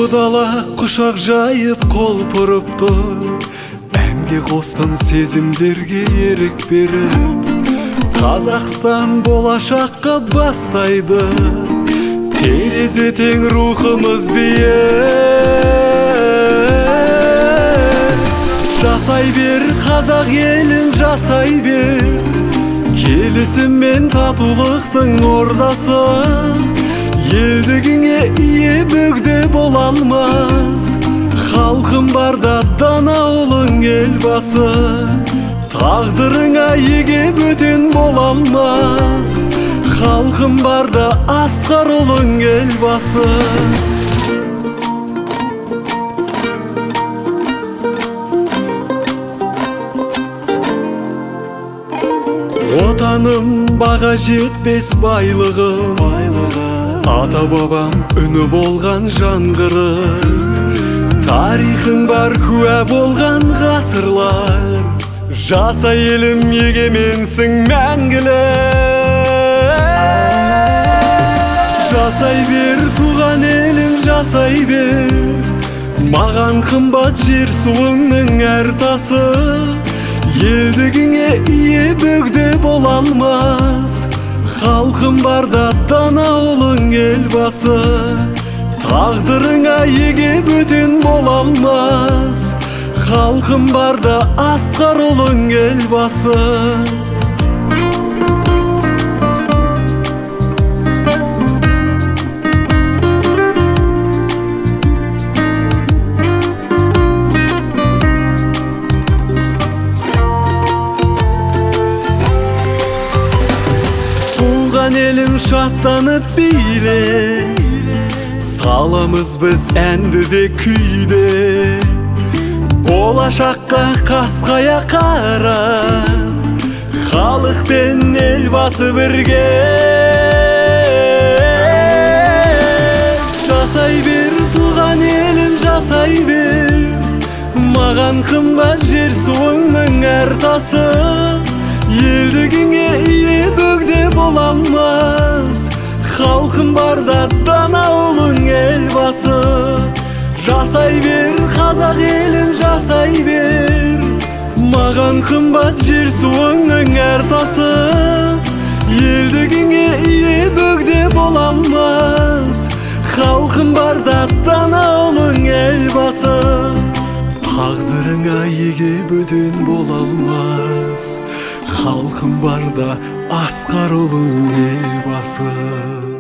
дала кушак жайып кол бурупту, эмге костум сезимдерге эрик берип. Казакстан болашакка бастайды, терезе тең рухымыз бие. Жасай бер казак элим, жасай бер, келисим мен татуулуктун ордасы. Елдигиңе ие бөгдө бола алмас, халкым барда дана улуң элбасы. Тагдырыңа эге бүтүн бола алмас, халкым барда аскар улуң элбасы. Отаным бага жетпес байлыгым, ата бабам үнү болган жаңгырык. Тарихың бар күә болган гасырлар, жасай элим егеменсиң мәңгілік. Жасай бер туган элим, жасай бер, маған кымбат жер суыңның әр тасы. Елдигиңе ие бөгдө бола алмас, халкым барда дана улуң элбасы. Тагдырыңа эге бүтүн бола алмас, халкым барда аскар улуң элбасы. Элим шаттанып бийле, саламыз биз әндіде күйде. Болашаққа қасқая қарап, халық пен элбасы бірге. Жасай бер туған елім, жасай бер, маған қымбат жер суыңның әр тасы. Елдігіңе ие бөгде бола алмас, халқым барда дана улуң элбасы. Жасай бер қазақ елім, жасай бер, маған қымбат жер суыңның әр тасы. Елдігіңе ие бөгде бола алмас, халқым барда дана улуң элбасы. Тагдырыңа эге бүтүн бола алмас, халкым барда аскар улуң элбасы.